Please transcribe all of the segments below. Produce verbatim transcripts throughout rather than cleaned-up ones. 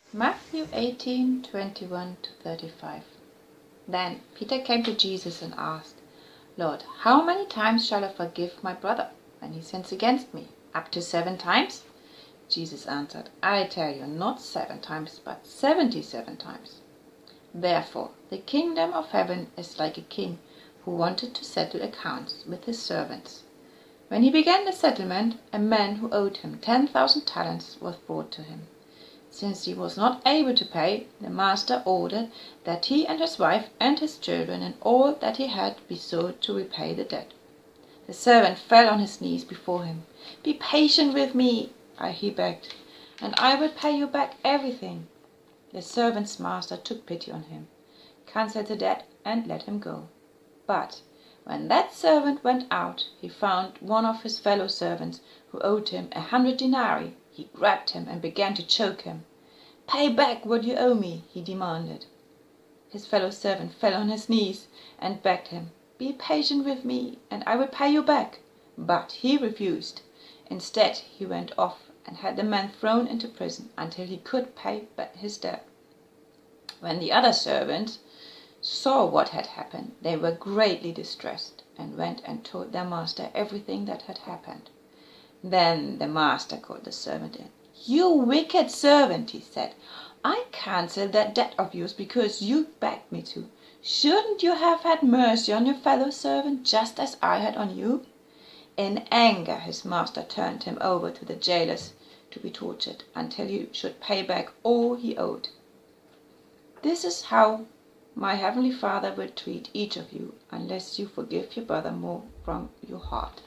Matthew eighteen twenty-one to thirty-five. Then Peter came to Jesus and asked, Lord, how many times shall I forgive my brother when he sins against me? Up to seven times? Jesus answered, I tell you, not seven times, but seventy-seven times. Therefore, the kingdom of heaven is like a king who wanted to settle accounts with his servants. When he began the settlement, a man who owed him ten thousand talents was brought to him. Since he was not able to pay, the master ordered that he and his wife and his children and all that he had be sold to repay the debt. The servant fell on his knees before him. Be patient with me, he begged, and I will pay you back everything. The servant's master took pity on him, cancelled the debt, and let him go. But when that servant went out, he found one of his fellow servants who owed him a hundred denarii. He grabbed him and began to choke him. Pay back what you owe me, he demanded. His fellow servant fell on his knees and begged him, Be patient with me, and I will pay you back. But he refused. Instead, he went off and had the man thrown into prison until he could pay back his debt. When the other servants saw what had happened, they were greatly distressed and went and told their master everything that had happened. Then the master called the servant in. You wicked servant, he said. I cancelled that debt of yours because you begged me to. Shouldn't you have had mercy on your fellow servant just as I had on you? In anger, his master turned him over to the jailers to be tortured until he should pay back all he owed. This is how my heavenly Father will treat each of you unless you forgive your brother more from your heart.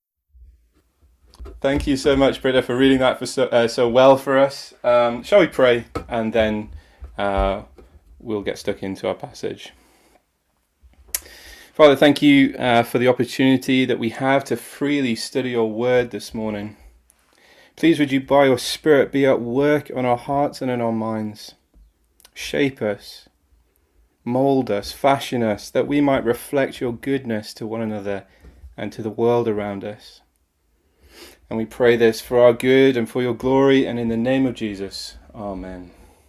Thank you so much, Britta, for reading that for so, uh, so well for us. Um, shall we pray, and then uh, we'll get stuck into our passage. Father, thank you uh, for the opportunity that we have to freely study your word this morning. Please would you, by your Spirit, be at work on our hearts and in our minds. Shape us, mould us, fashion us, that we might reflect your goodness to one another and to the world around us. And we pray this for our good and for your glory, and in the name of Jesus. Amen.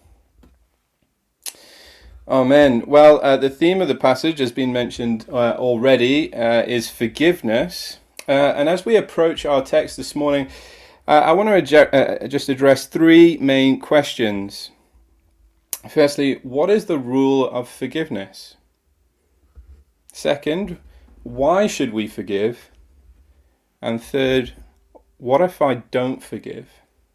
Amen. Well, uh, the theme of the passage has been mentioned uh, already, uh, is forgiveness. Uh, and as we approach our text this morning, uh, I want to adge- uh, just address three main questions. Firstly, what is the rule of forgiveness? Second, why should we forgive? And third, what if I don't forgive?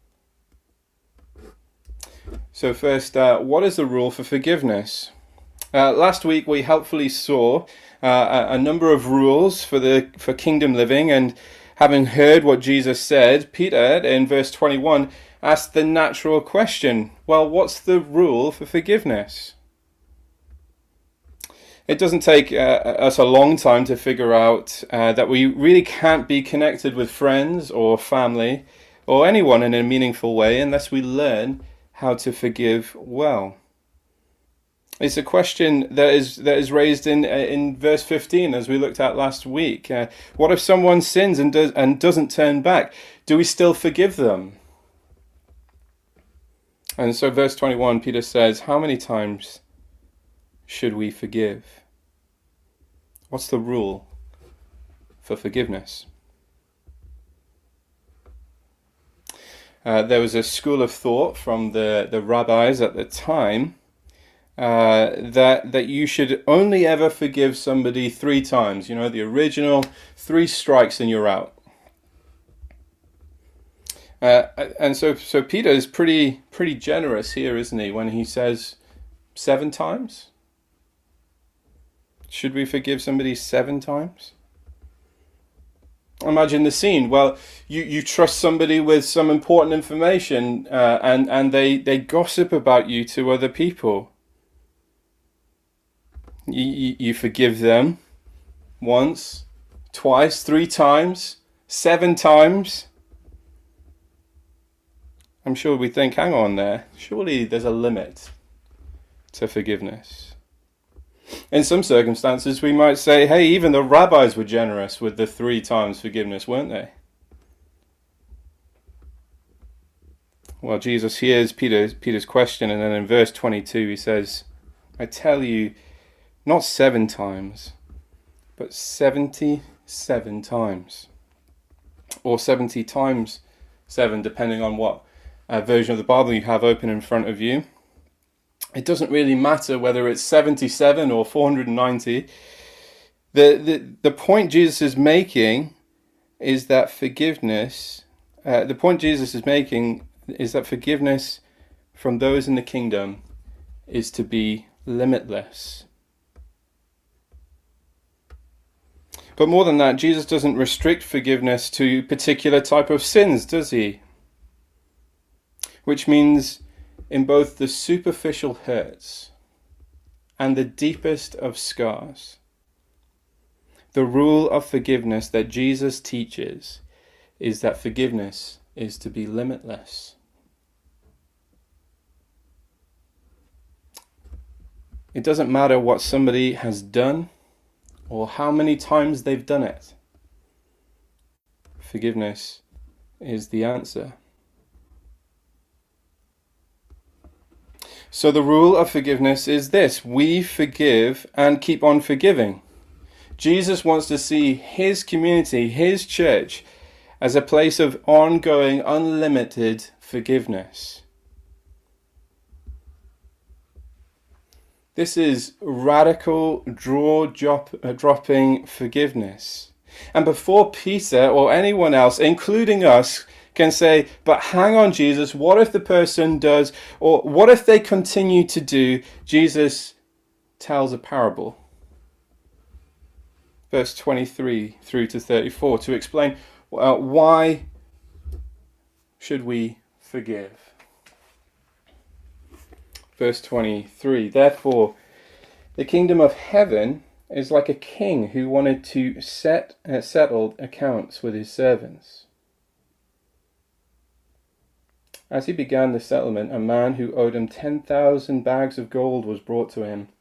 So first, uh, what is the rule for forgiveness? Uh, last week we helpfully saw uh, a, a number of rules for the for kingdom living, and having heard what Jesus said, Peter in verse twenty-one asked the natural question, well, what's the rule for forgiveness? It doesn't take uh, us a long time to figure out uh, that we really can't be connected with friends or family or anyone in a meaningful way unless we learn how to forgive well. It's a question that is that is raised in in verse fifteen, as we looked at last week. Uh, what if someone sins and does and doesn't turn back? Do we still forgive them? And so, verse twenty-one, Peter says, "How many times should we forgive?" What's the rule for forgiveness? Uh, there was a school of thought from the, the rabbis at the time uh, that that you should only ever forgive somebody three times. You know, the original three strikes and you're out. Uh, and so so Peter is pretty pretty generous here, isn't he, when he says seven times? Should we forgive somebody seven times? Imagine the scene. Well, you, you trust somebody with some important information uh, and, and they, they gossip about you to other people. You, you, you forgive them once, twice, three times, seven times. I'm sure we think, hang on there, surely there's a limit to forgiveness. In some circumstances, we might say, hey, even the rabbis were generous with the three times forgiveness, weren't they? Well, Jesus hears Peter's, Peter's question, and then in verse twenty-two he says, I tell you, not seven times, but seventy-seven times. Or seventy times seven, depending on what uh, version of the Bible you have open in front of you. It doesn't really matter whether it's seventy-seven or four hundred ninety. The, the, the point Jesus is making is that forgiveness, uh, the point Jesus is making is that forgiveness from those in the kingdom is to be limitless. But more than that, Jesus doesn't restrict forgiveness to particular type of sins, does he? Which means in both the superficial hurts and the deepest of scars, the rule of forgiveness that Jesus teaches is that forgiveness is to be limitless. It doesn't matter what somebody has done or how many times they've done it. Forgiveness is the answer. So the rule of forgiveness is this: we forgive and keep on forgiving. Jesus wants to see his community, his church, as a place of ongoing, unlimited forgiveness. This is radical, jaw-dropping forgiveness. And before Peter or anyone else, including us, can say, but hang on, Jesus, what if the person does, or what if they continue to do, Jesus tells a parable. Verse twenty-three through to thirty-four, to explain uh, why should we forgive. Verse twenty-three, therefore, the kingdom of heaven is like a king who wanted to set uh, settle accounts with his servants. As he began the settlement, a man who owed him ten thousand bags of gold was brought to him.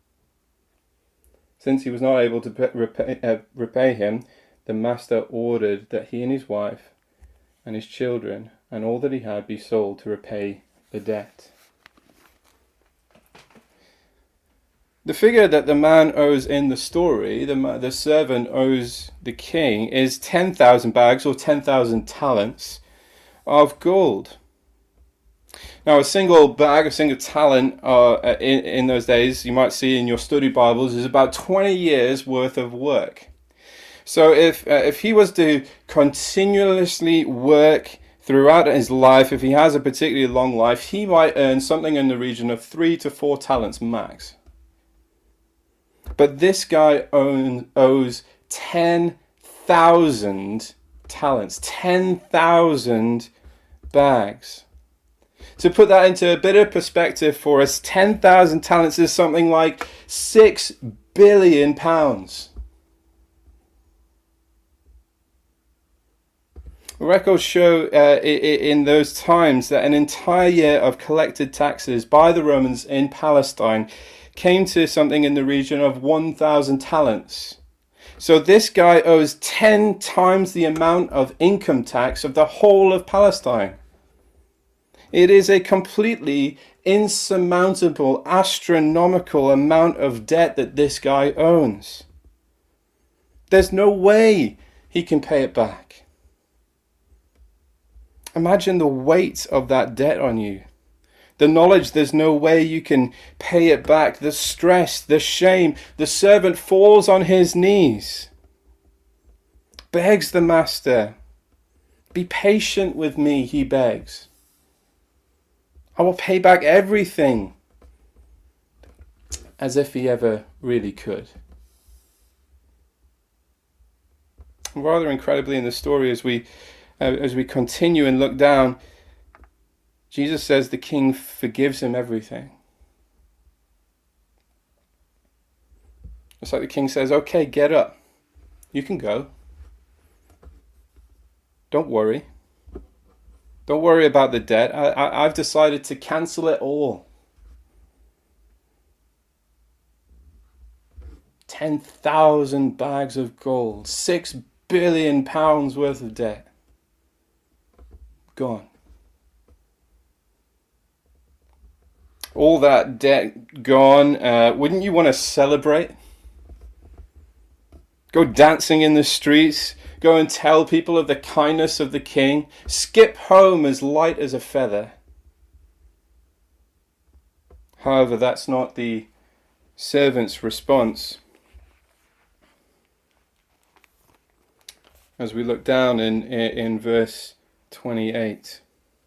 Since he was not able to pay, repay, uh, repay him, the master ordered that he and his wife and his children and all that he had be sold to repay the debt. The figure that the man owes in the story, the, the servant owes the king, is ten thousand bags or ten thousand talents of gold. Now, a single bag, a single talent uh, in, in those days, you might see in your study Bibles, is about twenty years worth of work. So if uh, if he was to continuously work throughout his life, if he has a particularly long life, he might earn something in the region of three to four talents max. But this guy own, owes ten thousand talents, ten thousand bags. To put that into a bit of perspective for us, ten thousand talents is something like six billion pounds. Records show uh, in those times that an entire year of collected taxes by the Romans in Palestine came to something in the region of one thousand talents. So this guy owes ten times the amount of income tax of the whole of Palestine. It is a completely insurmountable, astronomical amount of debt that this guy owns. There's no way he can pay it back. Imagine the weight of that debt on you. The knowledge there's no way you can pay it back. The stress, the shame. The servant falls on his knees, begs the master, be patient with me, he begs. I will pay back everything, as if he ever really could. Rather incredibly in the story, as we uh, as we continue and look down, Jesus says the king forgives him everything. It's like the king says, okay, get up. You can go. Don't worry. Don't worry about the debt. I, I, I've decided to cancel it all. ten thousand bags of gold. Six billion pounds worth of debt. Gone. all that debt gone, uh, wouldn't you want to celebrate? Go dancing in the streets, go and tell people of the kindness of the king, skip home as light as a feather. However, that's not the servant's response. As we look down in, in verse twenty-eight.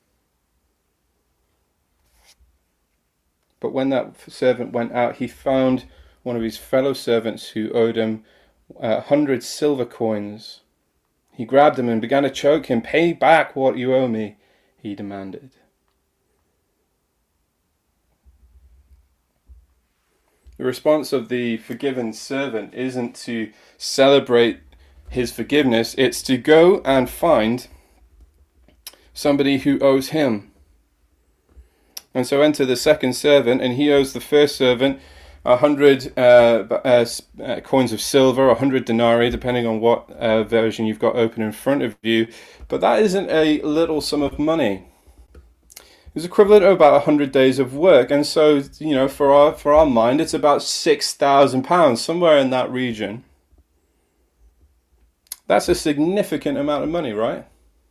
But when that servant went out, he found one of his fellow servants who owed him a hundred silver coins. He grabbed him and began to choke him. "Pay back what you owe me," he demanded. The response of the forgiven servant isn't to celebrate his forgiveness, it's to go and find somebody who owes him. And so enter the second servant, and he owes the first servant a hundred uh, uh, uh, coins of silver, a hundred denarii, depending on what uh, version you've got open in front of you. But that isn't a little sum of money. It's equivalent to about a hundred days of work, and so you know, for our for our mind, it's about six thousand pounds, somewhere in that region. That's a significant amount of money, right?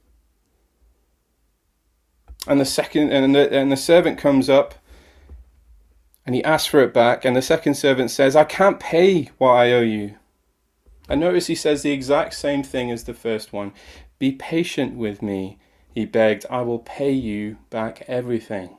And the second, and the, and the servant comes up, and he asks for it back, and the second servant says, "I can't pay what I owe you." And notice he says the exact same thing as the first one. "Be patient with me," he begged. "I will pay you back everything."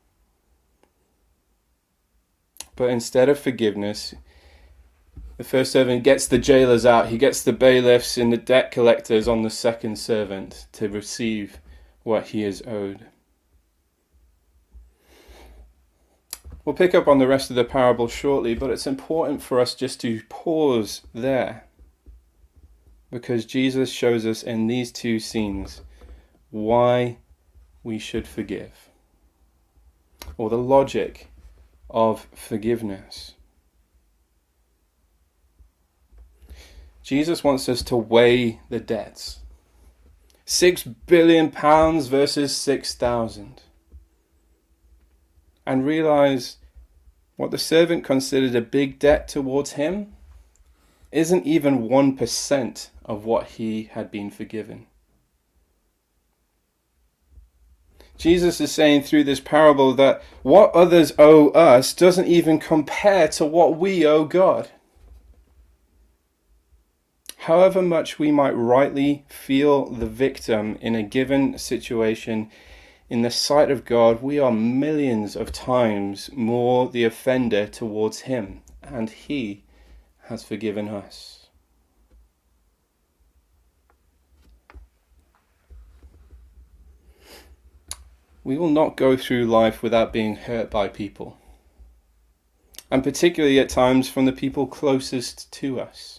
But instead of forgiveness, the first servant gets the jailers out. He gets the bailiffs and the debt collectors on the second servant to receive what he is owed. We'll pick up on the rest of the parable shortly, but it's important for us just to pause there, because Jesus shows us in these two scenes why we should forgive, or the logic of forgiveness. Jesus wants us to weigh the debts. Six billion pounds versus six thousand. And realize what the servant considered a big debt towards him isn't even one percent of what he had been forgiven. Jesus is saying through this parable that what others owe us doesn't even compare to what we owe God. However much we might rightly feel the victim in a given situation, in the sight of God, we are millions of times more the offender towards him, and he has forgiven us. We will not go through life without being hurt by people, and particularly at times from the people closest to us.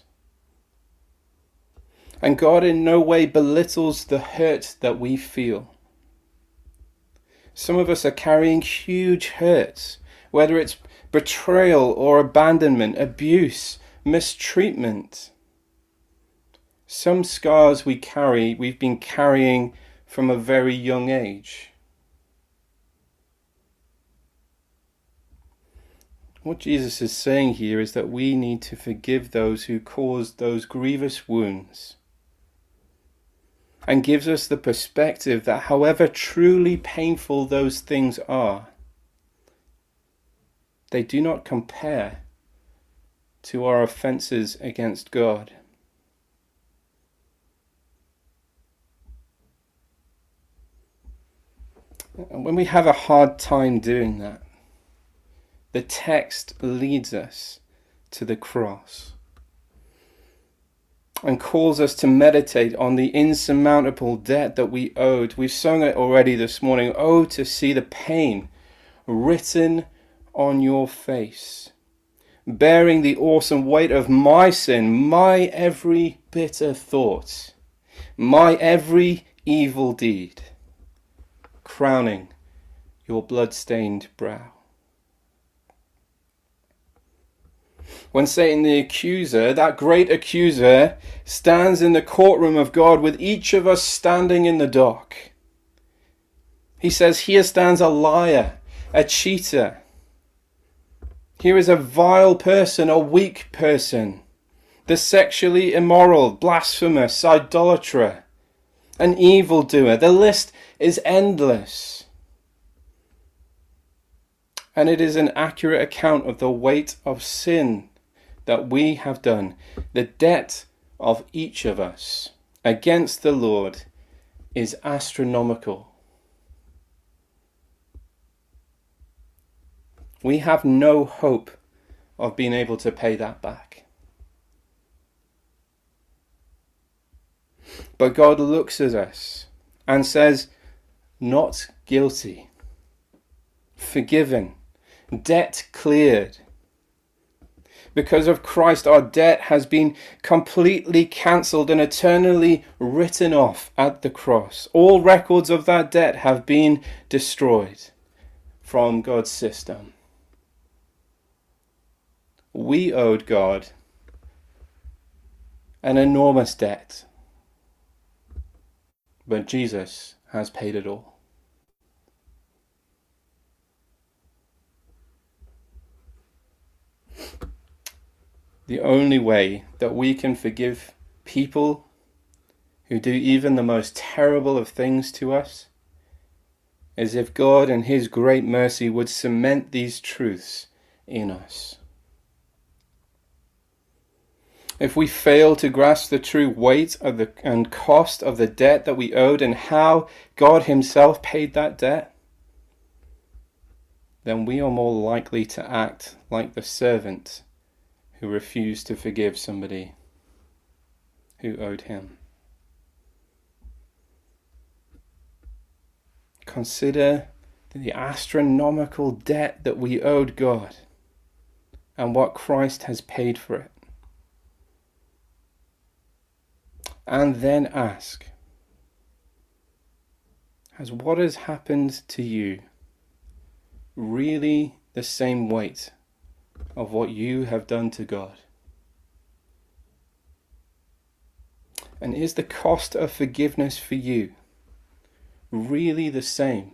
And God in no way belittles the hurt that we feel. Some of us are carrying huge hurts, whether it's betrayal or abandonment, abuse, mistreatment. Some scars we carry, we've been carrying from a very young age. What Jesus is saying here is that we need to forgive those who caused those grievous wounds, and gives us the perspective that however truly painful those things are, they do not compare to our offenses against God. And when we have a hard time doing that, the text leads us to the cross and calls us to meditate on the insurmountable debt that we owed. We've sung it already this morning. Oh, to see the pain written on your face, bearing the awesome weight of my sin, my every bitter thought, my every evil deed, crowning your blood-stained brow. When Satan the accuser, that great accuser, stands in the courtroom of God with each of us standing in the dock, he says, "Here stands a liar, a cheater, Here is a vile person, a weak person, the sexually immoral, blasphemous, idolater, an evildoer. The list is endless. And it is an accurate account of the weight of sin that we have done. The debt of each of us against the Lord is astronomical. We have no hope of being able to pay that back. But God looks at us and says, not guilty, forgiven, debt cleared. Because of Christ, our debt has been completely cancelled and eternally written off at the cross. All records of that debt have been destroyed from God's system. We owed God an enormous debt, but Jesus has paid it all. The only way that we can forgive people who do even the most terrible of things to us is if God in His great mercy would cement these truths in us. If we fail to grasp the true weight of the and cost of the debt that we owed and how God Himself paid that debt, then we are more likely to act like the servant who refused to forgive somebody who owed him. Consider the astronomical debt that we owed God and what Christ has paid for it. And then ask, has what has happened to you really the same weight of what you have done to God? And is the cost of forgiveness for you really the same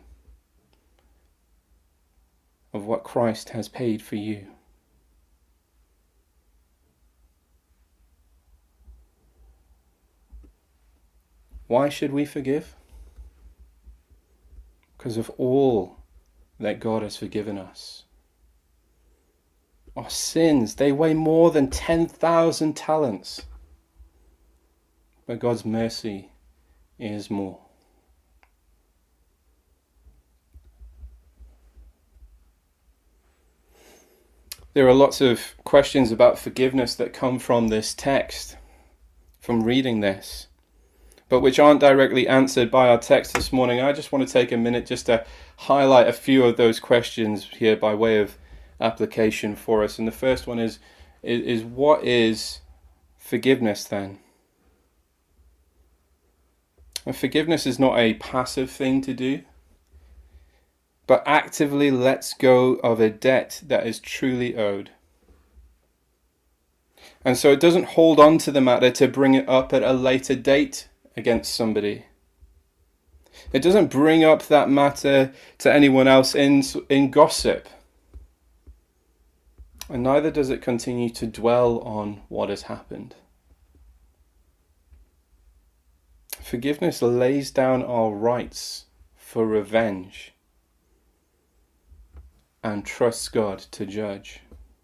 of what Christ has paid for you? Why should we forgive? Because of all that God has forgiven us. Our sins, they weigh more than ten thousand talents. But God's mercy is more. There are lots of questions about forgiveness that come from this text, from reading this, but which aren't directly answered by our text this morning. I just want to take a minute just to highlight a few of those questions here by way of application for us. And the first one is, is, is what is forgiveness then? And forgiveness is not a passive thing to do, but actively lets go of a debt that is truly owed. And so it doesn't hold on to the matter to bring it up at a later date against somebody. It doesn't bring up that matter to anyone else in, in gossip. And neither does it continue to dwell on what has happened. Forgiveness lays down our rights for revenge and trusts God to judge.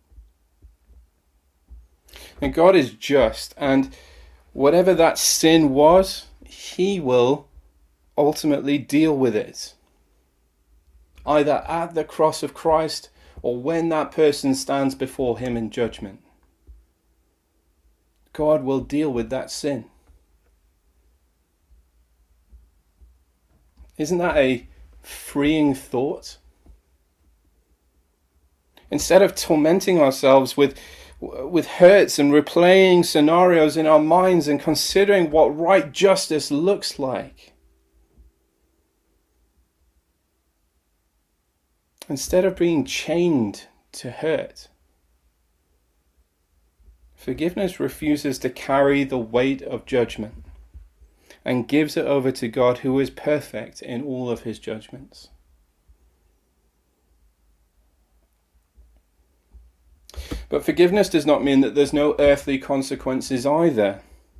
And God is just, and whatever that sin was, He will ultimately deal with it. Either at the cross of Christ or when that person stands before Him in judgment. God will deal with that sin. Isn't that a freeing thought? Instead of tormenting ourselves with with hurts and replaying scenarios in our minds and considering what right justice looks like, instead of being chained to hurt, forgiveness refuses to carry the weight of judgment and gives it over to God, who is perfect in all of His judgments. But forgiveness does not mean that there's no earthly consequences either.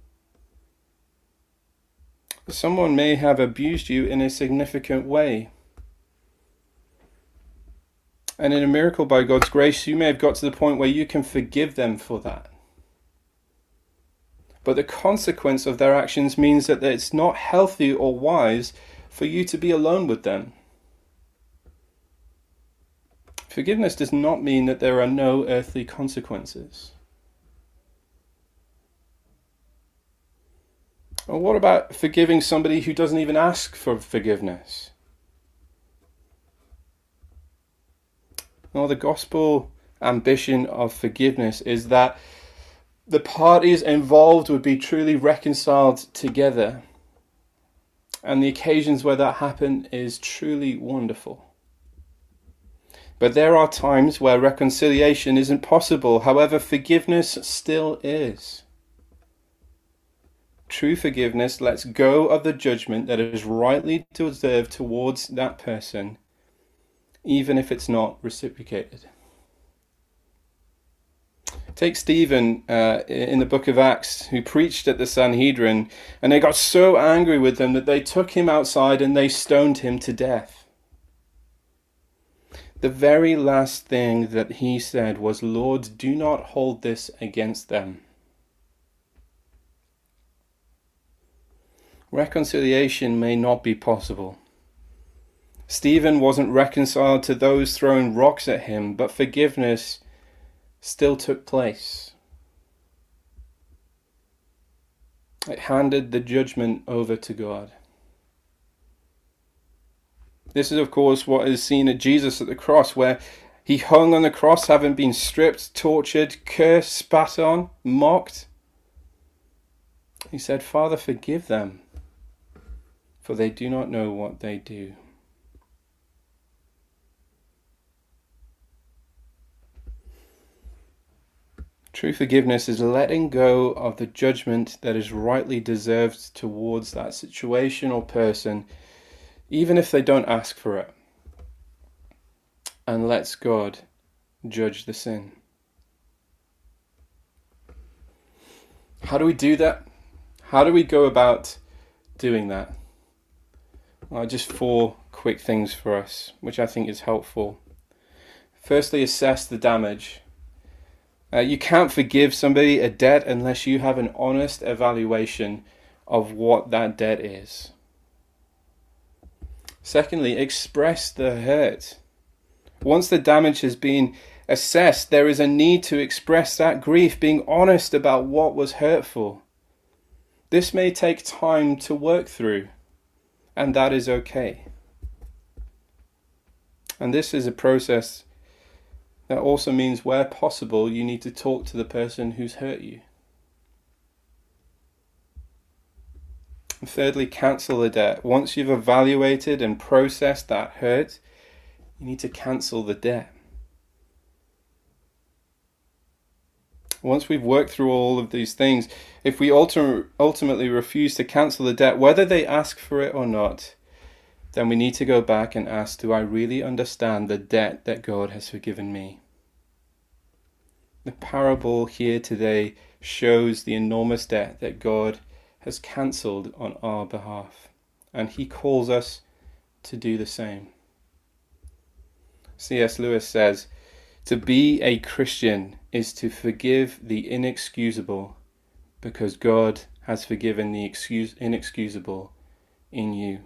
Someone may have abused you in a significant way. And in a miracle by God's grace, you may have got to the point where you can forgive them for that. But the consequence of their actions means that it's not healthy or wise for you to be alone with them. Forgiveness does not mean that there are no earthly consequences. Well, what about forgiving somebody who doesn't even ask for forgiveness? Well, the gospel ambition of forgiveness is that the parties involved would be truly reconciled together. And the occasions where that happens is truly wonderful. But there are times where reconciliation isn't possible. However, forgiveness still is. True forgiveness lets go of the judgment that is rightly deserved towards that person, even if it's not reciprocated. Take Stephen uh, in the book of Acts, who preached at the Sanhedrin, and they got so angry with him that they took him outside and they stoned him to death. The very last thing that he said was, "Lord, do not hold this against them." Reconciliation may not be possible. Stephen wasn't reconciled to those throwing rocks at him, but forgiveness still took place. It handed the judgment over to God. This is, of course, what is seen at Jesus at the cross, where he hung on the cross, having been stripped, tortured, cursed, spat on, mocked. He said, "Father, forgive them, for they do not know what they do." True forgiveness is letting go of the judgment that is rightly deserved towards that situation or person, even if they don't ask for it, and lets God judge the sin. How do we do that? How do we go about doing that? Well, just four quick things for us, which I think is helpful. Firstly, assess the damage. Uh, you can't forgive somebody a debt unless you have an honest evaluation of what that debt is. Secondly, express the hurt. Once the damage has been assessed, there is a need to express that grief, being honest about what was hurtful. This may take time to work through, and that is okay. And this is a process that also means, where possible, you need to talk to the person who's hurt you. And thirdly, cancel the debt. Once you've evaluated and processed that hurt, you need to cancel the debt. Once we've worked through all of these things, if we ultim- ultimately refuse to cancel the debt, whether they ask for it or not, then we need to go back and ask, do I really understand the debt that God has forgiven me? The parable here today shows the enormous debt that God has cancelled on our behalf, and he calls us to do the same. C S Lewis says, to be a Christian is to forgive the inexcusable, because God has forgiven the excuse- inexcusable in you.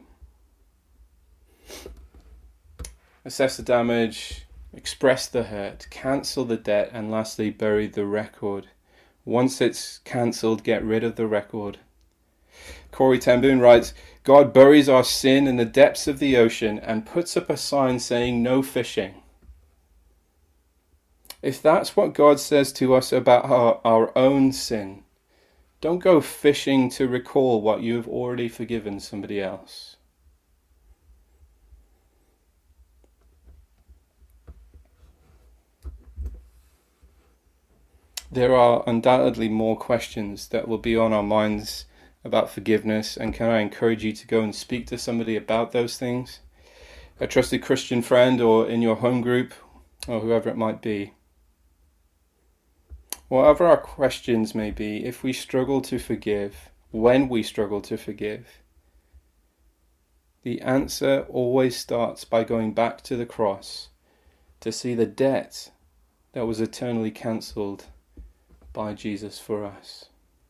Assess the damage, express the hurt, cancel the debt, and lastly, bury the record. Once it's cancelled, get rid of the record. Corrie ten Boom writes, God buries our sin in the depths of the ocean and puts up a sign saying no fishing. If that's what God says to us about our, our own sin, don't go fishing to recall what you have already forgiven somebody else. There are undoubtedly more questions that will be on our minds about forgiveness, and can I encourage you to go and speak to somebody about those things? A trusted Christian friend, or in your home group, or whoever it might be. Whatever our questions may be, if we struggle to forgive, when we struggle to forgive, the answer always starts by going back to the cross to see the debt that was eternally cancelled by Jesus for us.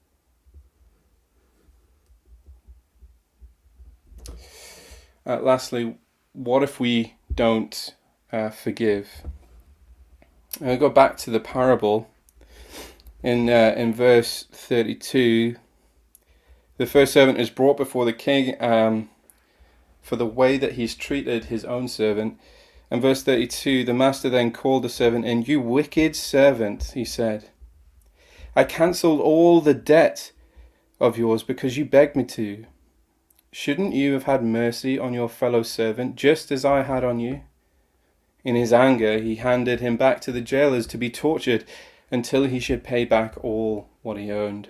Uh, lastly, what if we don't uh, forgive? I'll go back to the parable. In uh, in verse thirty-two, the first servant is brought before the king um, for the way that he's treated his own servant. And verse thirty-two, the master then called the servant in. "You wicked servant," he said, "I cancelled all the debt of yours because you begged me to. Shouldn't you have had mercy on your fellow servant just as I had on you?" In his anger, he handed him back to the jailers to be tortured until he should pay back all what he owned.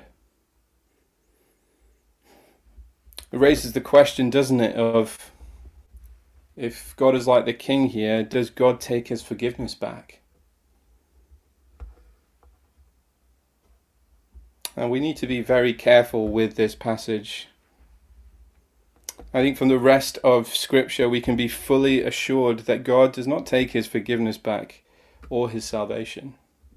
It raises the question, doesn't it, of if God is like the king here, does God take his forgiveness back? And we need to be very careful with this passage. I think from the rest of Scripture we can be fully assured that God does not take his forgiveness back or his salvation.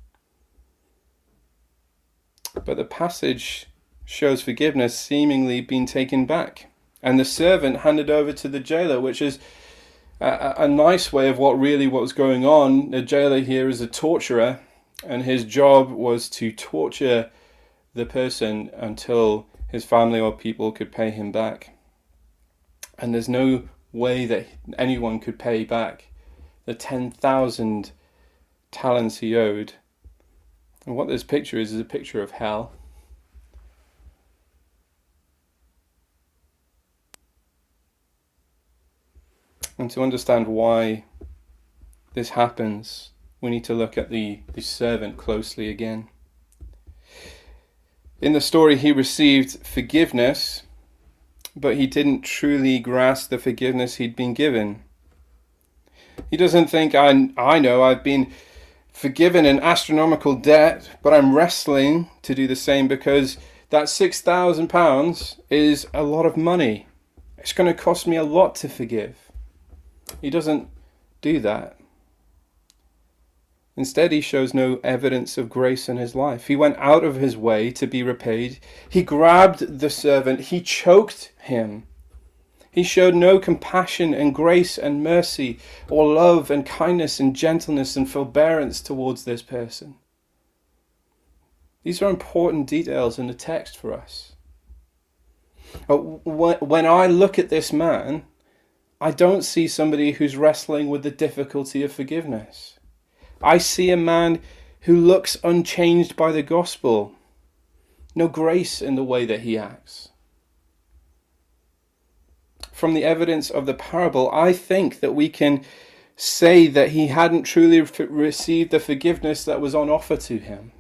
But the passage shows forgiveness seemingly being taken back, and the servant handed over to the jailer, which is a, a nice way of what really what was going on. The jailer here is a torturer, and his job was to torture the person until his family or people could pay him back. And there's no way that anyone could pay back the ten thousand talents he owed. And what this picture is, is a picture of hell. And to understand why this happens, we need to look at the, the servant closely again. In the story, he received forgiveness, but he didn't truly grasp the forgiveness he'd been given. He doesn't think, I, I know, I've been forgiven an astronomical debt, but I'm wrestling to do the same because that six thousand pounds is a lot of money. It's going to cost me a lot to forgive. He doesn't do that. Instead, he shows no evidence of grace in his life. He went out of his way to be repaid. He grabbed the servant. He choked him. He showed no compassion and grace and mercy or love and kindness and gentleness and forbearance towards this person. These are important details in the text for us. When I look at this man, I don't see somebody who's wrestling with the difficulty of forgiveness. I see a man who looks unchanged by the gospel. No grace in the way that he acts. From the evidence of the parable, I think that we can say that he hadn't truly f- received the forgiveness that was on offer to him.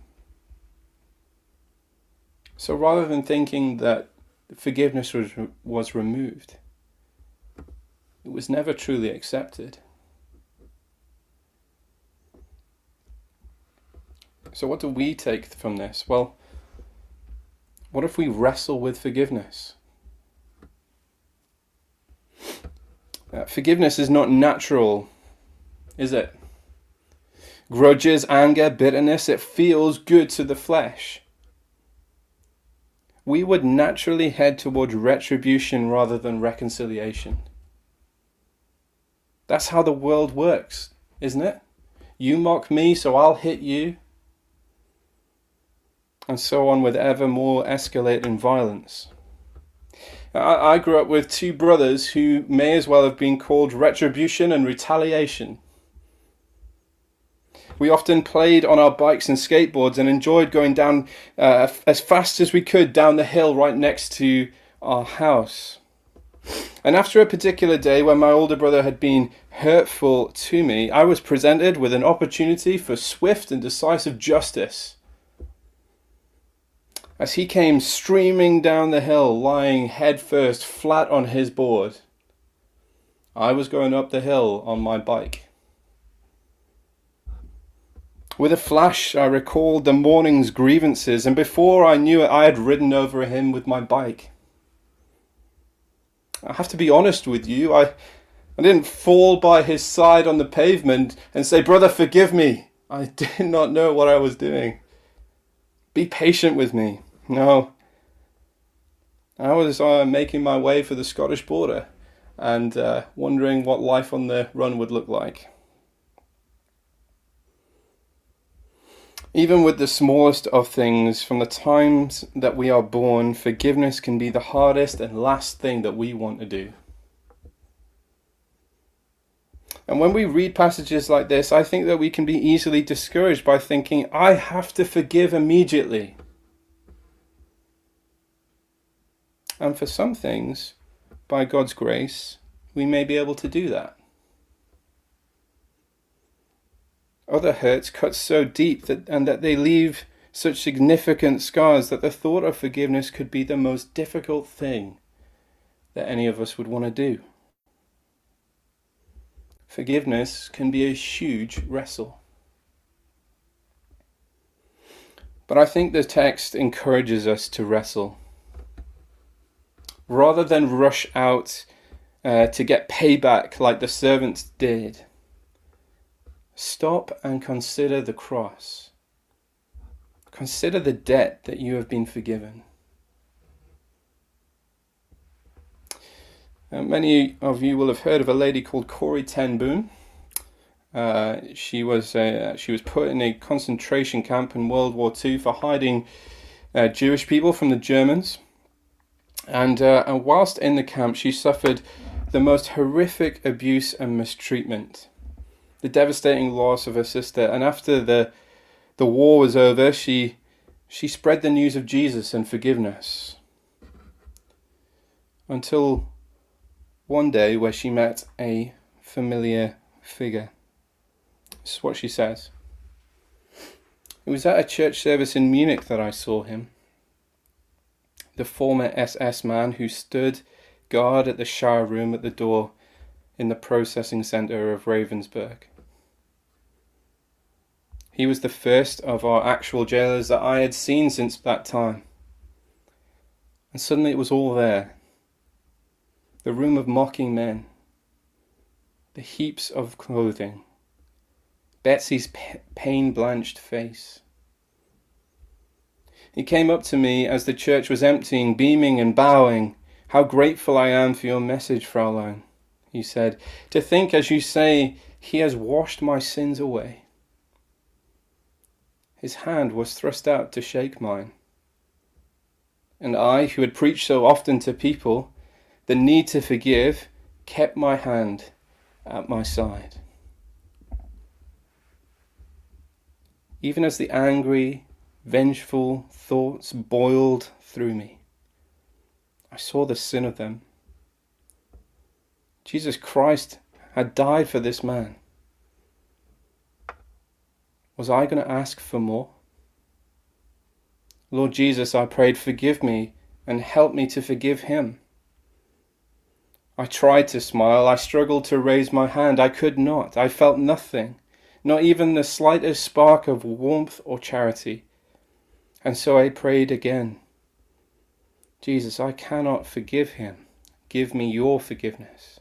So rather than thinking that forgiveness was, was removed, it was never truly accepted. So what do we take from this? Well, what if we wrestle with forgiveness? Uh, forgiveness is not natural, is it? Grudges, anger, bitterness, it feels good to the flesh. We would naturally head towards retribution rather than reconciliation. That's how the world works, isn't it? You mock me, so I'll hit you. And so on with ever more escalating violence. I grew up with two brothers who may as well have been called retribution and retaliation. We often played on our bikes and skateboards and enjoyed going down uh, as fast as we could down the hill right next to our house. And after a particular day when my older brother had been hurtful to me, I was presented with an opportunity for swift and decisive justice. As he came streaming down the hill, lying head first flat on his board, I was going up the hill on my bike. With a flash, I recalled the morning's grievances, and before I knew it, I had ridden over him with my bike. I have to be honest with you, I, I didn't fall by his side on the pavement and say, "Brother, forgive me." I did not know what I was doing. Be patient with me. No. I was uh, making my way for the Scottish border and uh, wondering what life on the run would look like. Even with the smallest of things, from the times that we are born, forgiveness can be the hardest and last thing that we want to do. And when we read passages like this, I think that we can be easily discouraged by thinking, I have to forgive immediately. And for some things, by God's grace, we may be able to do that. Other hurts cut so deep that and that they leave such significant scars that the thought of forgiveness could be the most difficult thing that any of us would want to do. Forgiveness can be a huge wrestle. But I think the text encourages us to wrestle. Rather than rush out uh, to get payback like the servants did, stop and consider the cross. Consider the debt that you have been forgiven. Uh, many of you will have heard of a lady called Corrie ten Boom. Uh, she was uh, she was put in a concentration camp in World War Two for hiding uh, Jewish people from the Germans. And, uh, and whilst in the camp, she suffered the most horrific abuse and mistreatment. The devastating loss of her sister. And after the the war was over, she she spread the news of Jesus and forgiveness. Until one day where she met a familiar figure. This is what she says. It was at a church service in Munich that I saw him. The former S S man who stood guard at the shower room at the door in the processing centre of Ravensburg. He was the first of our actual jailers that I had seen since that time. And suddenly it was all there. The room of mocking men. The heaps of clothing. Betsy's pain-blanched face. He came up to me as the church was emptying, beaming and bowing. "How grateful I am for your message, Fraulein," he said. "To think, as you say, he has washed my sins away." His hand was thrust out to shake mine. And I, who had preached so often to people the need to forgive, kept my hand at my side. Even as the angry, vengeful thoughts boiled through me, I saw the sin of them. Jesus Christ had died for this man. Was I going to ask for more? Lord Jesus, I prayed, forgive me and help me to forgive him. I tried to smile. I struggled to raise my hand. I could not. I felt nothing, not even the slightest spark of warmth or charity. And so I prayed again. Jesus, I cannot forgive him. Give me your forgiveness.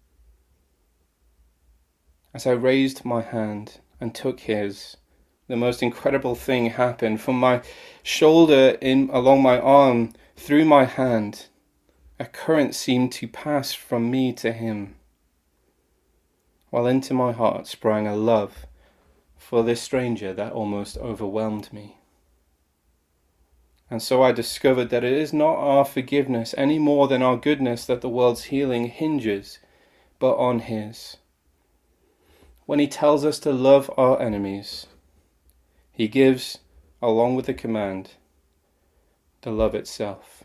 As I raised my hand and took his, the most incredible thing happened. From my shoulder in along my arm, through my hand, a current seemed to pass from me to him, while into my heart sprang a love for this stranger that almost overwhelmed me. And so I discovered that it is not our forgiveness any more than our goodness that the world's healing hinges, but on his. When he tells us to love our enemies, he gives, along with the command, the love itself.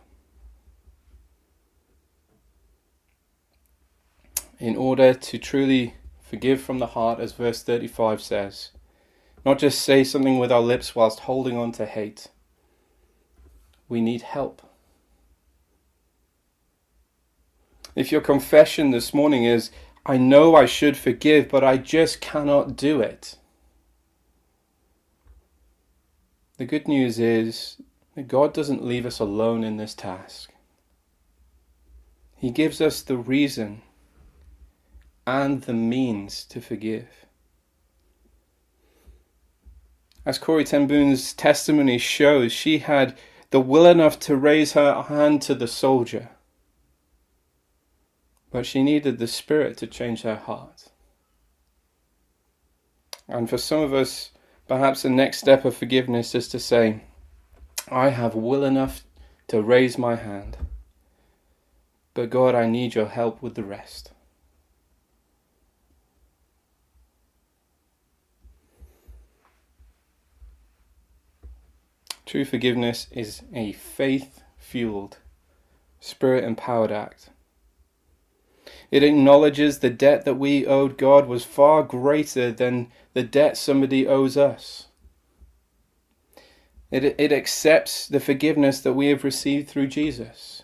In order to truly forgive from the heart, as verse thirty-five says, not just say something with our lips whilst holding on to hate, we need help. If your confession this morning is, I know I should forgive, but I just cannot do it, The good news is that God doesn't leave us alone in this task. He gives us the reason and the means to forgive. As Corrie ten Boom's testimony shows, she had the will enough to raise her hand to the soldier, but she needed the Spirit to change her heart. And for some of us, perhaps the next step of forgiveness is to say, I have will enough to raise my hand, but God, I need your help with the rest. True forgiveness is a faith-fueled, Spirit-empowered act. It acknowledges the debt that we owed God was far greater than the debt somebody owes us. It, it accepts the forgiveness that we have received through Jesus.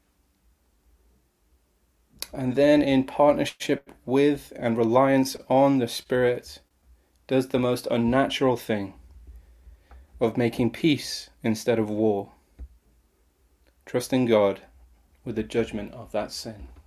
And then in partnership with and reliance on the Spirit, does the most unnatural thing of making peace instead of war, trusting God with the judgment of that sin.